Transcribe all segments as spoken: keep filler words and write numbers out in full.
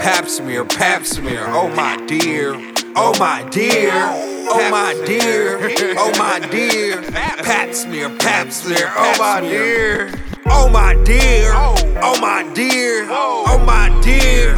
Pap smear, pap smear, oh my dear, oh my dear, oh my dear, oh my dear. Pap smear, pap smear, oh my dear, oh my dear, oh my dear, oh my dear.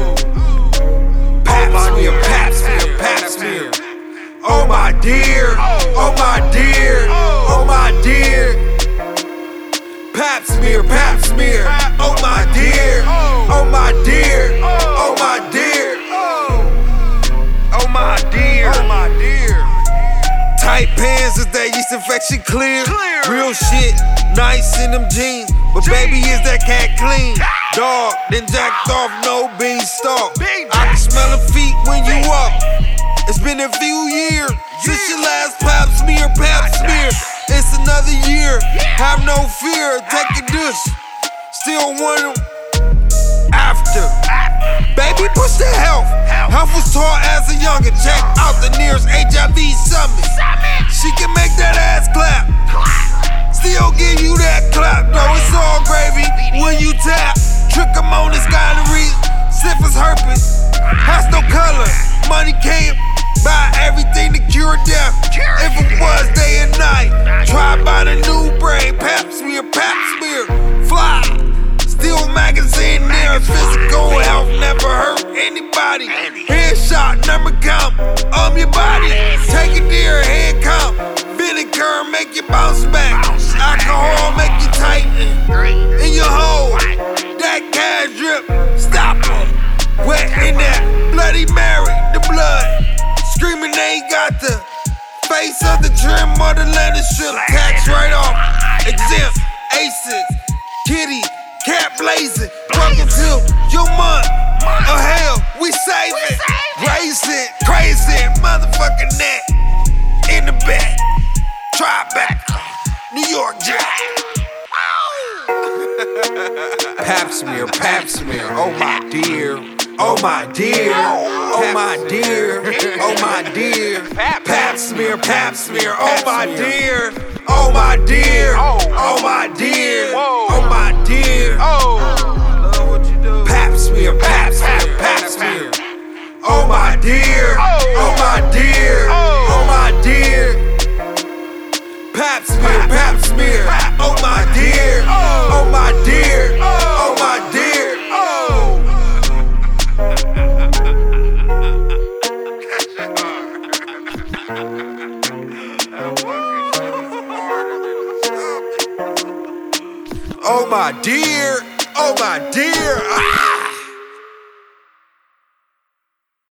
Pap smear, pap smear, pap smear, oh my dear, oh my dear, oh my dear. Pap smear, pap smear, oh my dear, oh my dear, oh my dear, oh my dear, oh my dear. Tight pants is that yeast infection clear? Real shit, nice in them jeans, but baby is that cat clean? Dog, then jacked off, no beanstalk. I can smell the feet when you walk. It's been a few years since your last pap smear, pap smear. It's another year, have no fear, take a dish. Still want 'em after. Baby, push the health. Health was taught as a youngin'. Check out the nearest H I V summit. She can make that ass clap. Still give you that clap, though it's all gravy when you tap. Trick 'em on this gonorrhea, syphilis, herpes, has no color. Money can't buy everything to cure death. If it was day and night, try by the new brain. Pap smear, pap smear, fly. Still magazine there. Physical health never hurt anybody. Headshot, number count on your body. Take it there, head count. Vinegar make you bounce back. Alcohol make you tighten in your hole. That cash drip, stop em. Wet in that Bloody Mary, the blood. Screaming they ain't got the face of the trim or the landing strip. Tax right off, exempt, aces, kitty, cat blazing. Welcome to your month of hell, we saving. Racing, crazy, motherfucking neck in the back. Try back, New York Jack. Pap smear, pap smear, oh my dear. Oh my dear, oh my dear, oh my dear. Pap smear, pap smear, oh my dear, oh my dear, oh my dear, oh my dear. Pap smear, pap smear, pap smear, oh my dear, oh my dear, oh my dear. Pap smear, pap smear, oh my dear, oh my dear, oh my dear. Oh my dear, oh my dear. Ah!